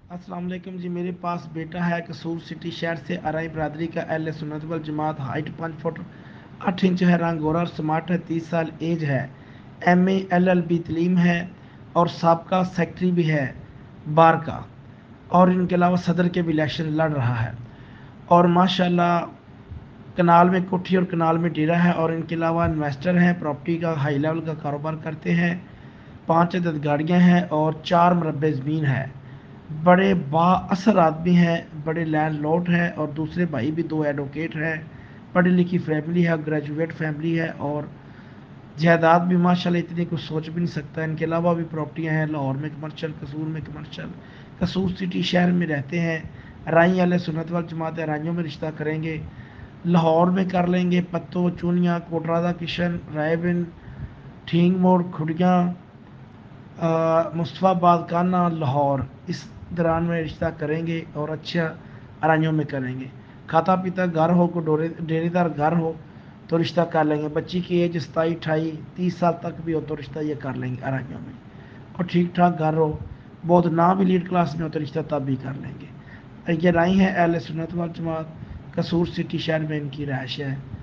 अस्सलाम वालेकुम जी। मेरे पास बेटा है कसूर सिटी शहर से आरई बरदरी का अहले सुन्नत वल जमात, हाइट 5 फुट 8 इंच है, रंग गोरा और स्मार्ट है, 30 साल एज है, MA LLB तलीम है और साबका सेक्रेटरी भी है बार का, और इनके अलावा सदर के भी इलेक्शन लड़ रहा है। और माशाल्लाह कनाल में कोठी और कनाल में डेरा है, और इनके अलावा इन्वेस्टर हैं, प्रॉपर्टी का हाई लेवल का कारोबार करते हैं, 5 अदद गाड़ियाँ हैं और 4 मरबे ज़मीन है। बड़े बाअसर आदमी हैं, बड़े लैंड लॉर्ड हैं, और दूसरे भाई भी 2 एडवोकेट हैं। पढ़ी लिखी फैमिली है, ग्रेजुएट फैमिली है, और जायदाद भी माशाल्लाह इतनी कुछ सोच भी नहीं सकता। इनके अलावा भी प्रॉपर्टियां हैं, लाहौर में कमर्शल, कसूर में कमर्शल, कसूर सिटी शहर में रहते हैं। राई वाले सुन्नत वाल जमात है, राइयों में रिश्ता करेंगे, लाहौर में कर लेंगे, पत्तो चूनिया कोटरादा किशन रायबिन ठींग मोड़ खुड़ियाँ मुस्तफ़ाबाद काना लाहौर, इस दौरान में रिश्ता करेंगे और अच्छा आराइयों में करेंगे। खाता पीता घर हो, को डेरेदार घर हो तो रिश्ता कर लेंगे। बच्ची की एज 27 28 30 साल तक भी हो तो रिश्ता ये कर लेंगे आराइयों में। और ठीक ठाक घर हो, बहुत ना भी लीड क्लास में हो तो रिश्ता तब भी कर लेंगे। ये राय है अहले सुन्नत वल जमात, कसूर सिटी शहर में इनकी रहायश है।